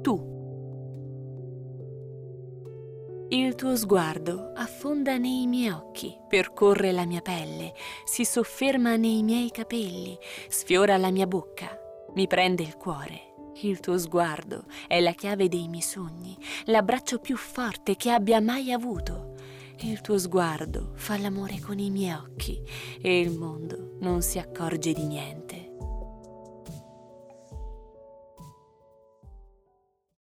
tu. Il tuo sguardo affonda nei miei occhi, percorre la mia pelle, si sofferma nei miei capelli, sfiora la mia bocca, mi prende il cuore. Il tuo sguardo è la chiave dei miei sogni, l'abbraccio più forte che abbia mai avuto. Il tuo sguardo fa l'amore con i miei occhi e il mondo non si accorge di niente.